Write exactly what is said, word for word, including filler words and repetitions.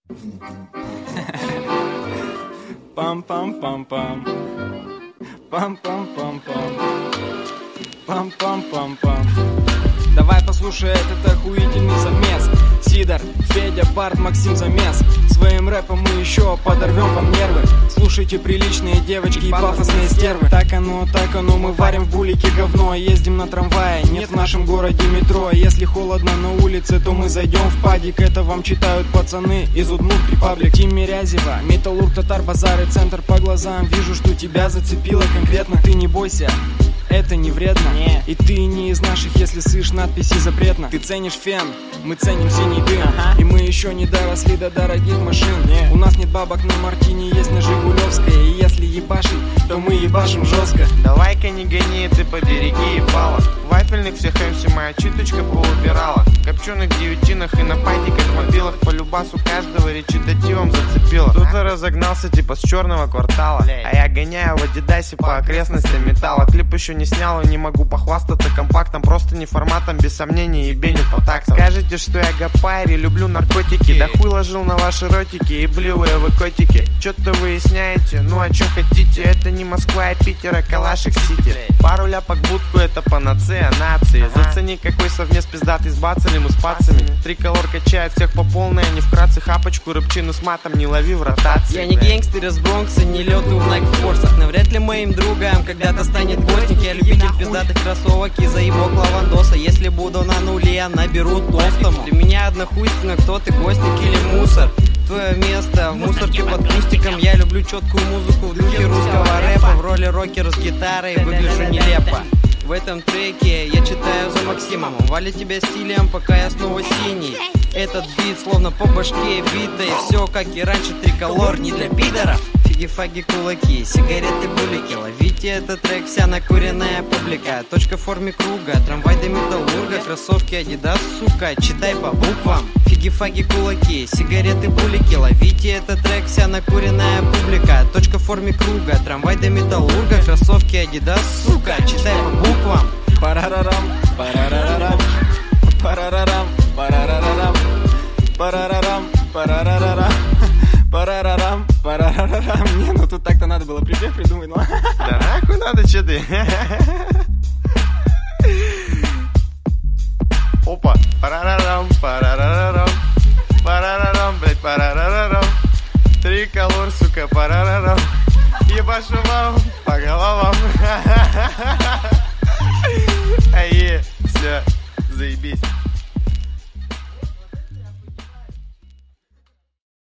Пам-пам-пам-пам. Пам-пам-пам-пам. Пам-пам-пам-пам. Давай послушай этот охуительный совмес. Сидор, Федя, Барт, Максим Замес. Своим рэпом мы еще подорвем вам нервы. Слушайте приличные девочки и пафосные стервы. Так оно, так оно, мы варим в булике говно. Ездим на трамвае, нет в нашем городе метро. Если холодно на улице, то мы зайдем в падик. Это вам читают пацаны из Удмурт Репаблик. Тимми Рязева, Металлург, Татар, Базар и Центр по глазам. Вижу, что тебя зацепило конкретно. Ты не бойся, это не вредно. Не. И ты не из наших, если слышишь надписи запретно. Ты ценишь фен, мы ценим синий дым. Ага. И мы еще не доросли до дорогих машин. Не. У нас нет бабок на Мартине, есть на Жигулевской. И если ебашить, то мы ебашим жестко. Давай-ка не гони, ты побереги ебало. Вафельных всех эм си моя чуточка поубирала. Копченых девятинах и на патиках мобилах. По любасу каждого речитативом зацепила. Кто-то разогнался типа с черного квартала, а я гоняю в адидасе по окрестностям металла. Клип еще не снял и не могу похвастаться компактом. Просто не форматом, без сомнений, и бенит по таксам. Скажете, что я гапайр и люблю наркотики. Да хуй ложил на ваши ротики и блевые вы котики. Че-то выясняете, ну а че хотите. Это не Москва, а Питер, а Калашик-Сити. Пару ляпок в будку, это панацея нации. Зацени, какой совмес пиздатый с бацали мы с пацами. Триколор качает всех по полной, а не вкратце хапочку, рыбчину с матом не лови в ротации. Я не гангстер из Бронкса, не летаю в Найк-форсах. Навряд ли моим другом когда-то станет гостик. Я любитель пиздатых кроссовок и заебок лавандоса. Если буду на нуле, я наберу толстому. Для меня однохуйственно, кто ты, гостик или мусор. Твое место в мусорке под кустиком. Я люблю четкую музыку в духе русского рэпа. В роли рокера с гитарой выгляжу нелепо. В этом треке я читаю за Максимом. Вали тебя стилем, пока я снова синий. Этот бит словно по башке бита. И все как и раньше, триколор не для пидоров. Фиги-фаги, кулаки, сигареты, булики. Ловите этот трек, вся накуренная публика. Точка в форме круга, трамвай до Металлурга. Кроссовки Адидас, сука, читай по буквам. Фиги-фаги, кулаки, сигареты, булики. Ловите этот трек, вся накуренная публика. Точка в форме круга, трамвай до Металлурга. Кроссовки Адидас, сука, читай по буквам. Парарарам, парарарам, парарарам, парарарам, парарарам, парарарам, парарарам, парарарам. Не, ну тут так-то надо было припев придумать, ну. Да нахуй надо, че ты? Опа, парарарам, парарарам, парарарам, блять, парарарам. Триколор, сука, парарарам. Ебашу вам по головам.